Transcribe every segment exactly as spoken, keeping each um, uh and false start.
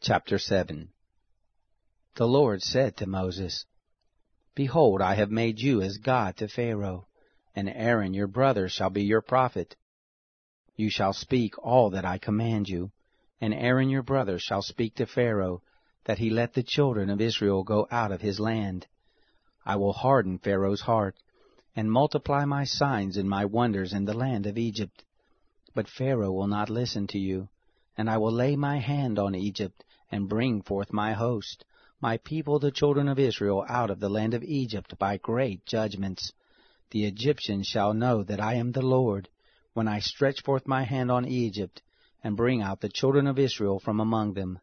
Chapter seven. The Lord said to Moses, Behold, I have made you as God to Pharaoh, and Aaron your brother shall be your prophet. You shall speak all that I command you, and Aaron your brother shall speak to Pharaoh, that he let the children of Israel go out of his land. I will harden Pharaoh's heart, and multiply my signs and my wonders in the land of Egypt. But Pharaoh will not listen to you, and I will lay my hand on Egypt, and bring forth my host, my people the children of Israel, out of the land of Egypt by great judgments. The Egyptians shall know that I am the Lord, when I stretch forth my hand on Egypt, and bring out the children of Israel from among them.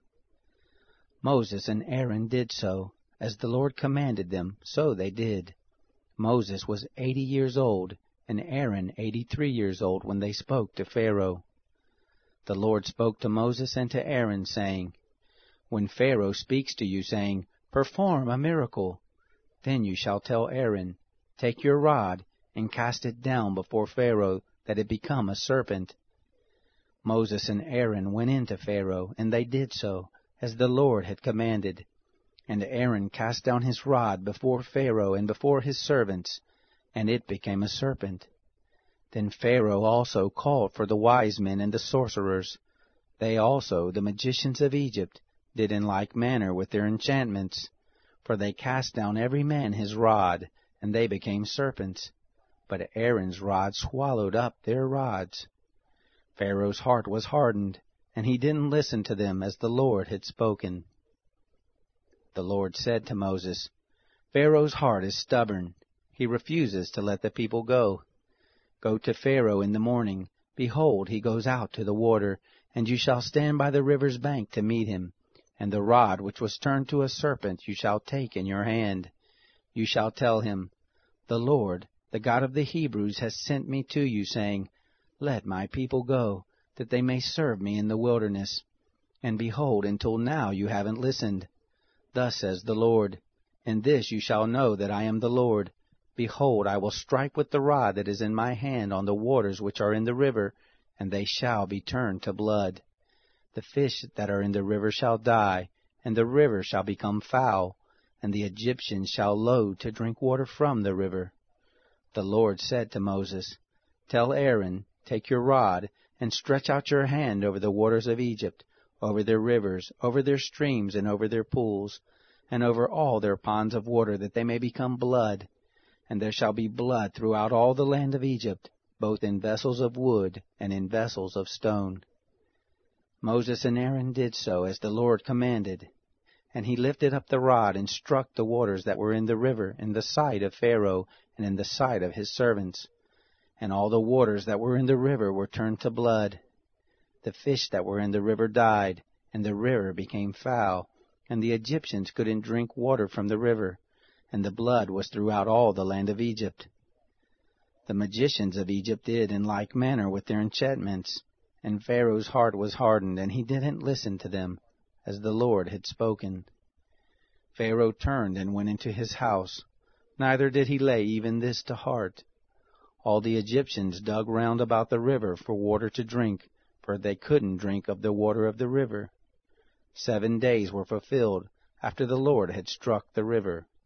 Moses and Aaron did so, as the Lord commanded them, so they did. Moses was eighty years old, and Aaron eighty-three years old, when they spoke to Pharaoh. The Lord spoke to Moses and to Aaron, saying, When Pharaoh speaks to you, saying, Perform a miracle, then you shall tell Aaron, Take your rod, and cast it down before Pharaoh, that it become a serpent. Moses and Aaron went in to Pharaoh, and they did so, as the Lord had commanded. And Aaron cast down his rod before Pharaoh and before his servants, and it became a serpent. Then Pharaoh also called for the wise men and the sorcerers. They also, the magicians of Egypt, did in like manner with their enchantments. For they cast down every man his rod, and they became serpents. But Aaron's rod swallowed up their rods. Pharaoh's heart was hardened, and he didn't listen to them as the Lord had spoken. The Lord said to Moses, Pharaoh's heart is stubborn. He refuses to let the people go. Go to Pharaoh in the morning. Behold, he goes out to the water, and you shall stand by the river's bank to meet him. And the rod which was turned to a serpent you shall take in your hand. You shall tell him, The Lord, the God of the Hebrews, has sent me to you, saying, Let my people go, that they may serve me in the wilderness. And behold, until now you haven't listened. Thus says the Lord, In this you shall know that I am the Lord. Behold, I will strike with the rod that is in my hand on the waters which are in the river, and they shall be turned to blood. The fish that are in the river shall die, and the river shall become foul, and the Egyptians shall loathe to drink water from the river. The Lord said to Moses, Tell Aaron, Take your rod, and stretch out your hand over the waters of Egypt, over their rivers, over their streams, and over their pools, and over all their ponds of water, that they may become blood. And there shall be blood throughout all the land of Egypt, both in vessels of wood and in vessels of stone. Moses and Aaron did so as the Lord commanded. And he lifted up the rod and struck the waters that were in the river in the sight of Pharaoh and in the sight of his servants. And all the waters that were in the river were turned to blood. The fish that were in the river died, and the river became foul, and the Egyptians couldn't drink water from the river, and the blood was throughout all the land of Egypt. The magicians of Egypt did in like manner with their enchantments, and Pharaoh's heart was hardened, and he didn't listen to them, as the Lord had spoken. Pharaoh turned and went into his house, neither did he lay even this to heart. All the Egyptians dug round about the river for water to drink, for they couldn't drink of the water of the river. Seven days were fulfilled after the Lord had struck the river.